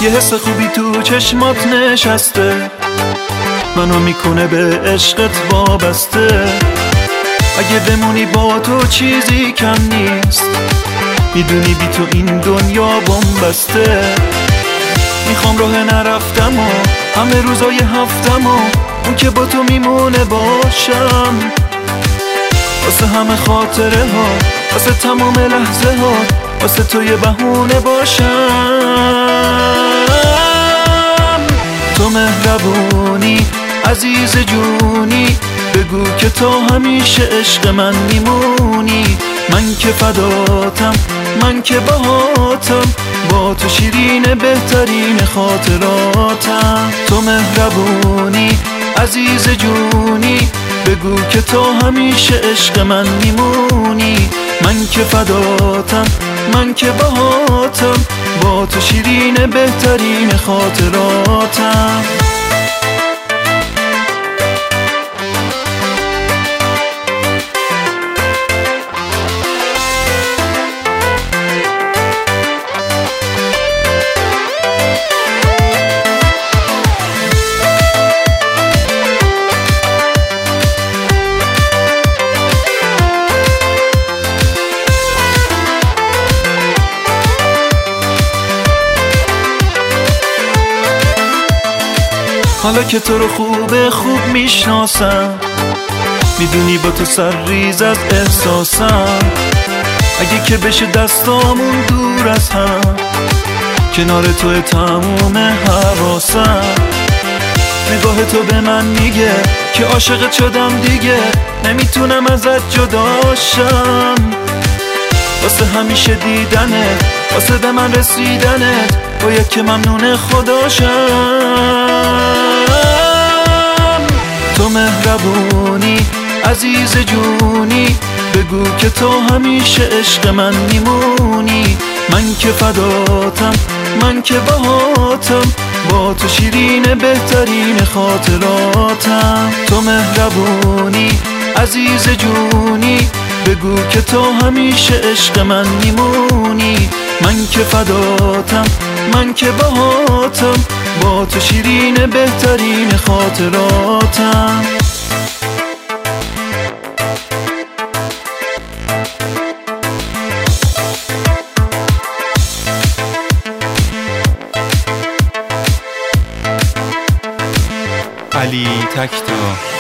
یه حس خوبی تو چشمات نشسته، منو میکنه به عشقت وابسته. اگه بمونی با تو چیزی کم نیست، میدونی بی تو این دنیا بن‌بسته. میخوام راه نرفتم و همه روزای هفتم و اون که با تو میمونه باشم، واسه همه خاطره ها، واسه تمام لحظه ها، واسه تو یه بهونه باشم. تو مهربونی عزیز جونی، بگو که تا همیشه عشق من میمونی. من که فداتم، من که باهاتم، با تو شیرین بهترین خاطراتم. تو مهربونی عزیز جونی، بگو که تا همیشه عشق من میمونی. من که فداتم، من که باهاتم، با تو شیرین بهترین خاطراتم. حالا که تو رو خوب میشناسم، میدونی با تو سر ریز از احساسم. اگه که بشه دستامون دور از هم، کنار توی تموم حواسم. نگاه تو به من میگه که عاشقت شدم دیگه، نمیتونم ازت جداشم. واسه همیشه دیدنت، واسه به من رسیدنت، باید که ممنون خداشم. تو مهربونی عزیز جونی، بگو که تو همیشه عشق من میمونی. من که فداتم، من که باهاتم، با تو شیرین بهترین خاطراتم. تو مهربونی عزیز جونی، بگو که تو همیشه عشق من میمونی. من که فداتم، من که باهاتم، با تو شیرین بهترین خاطراتم. علی تکتا.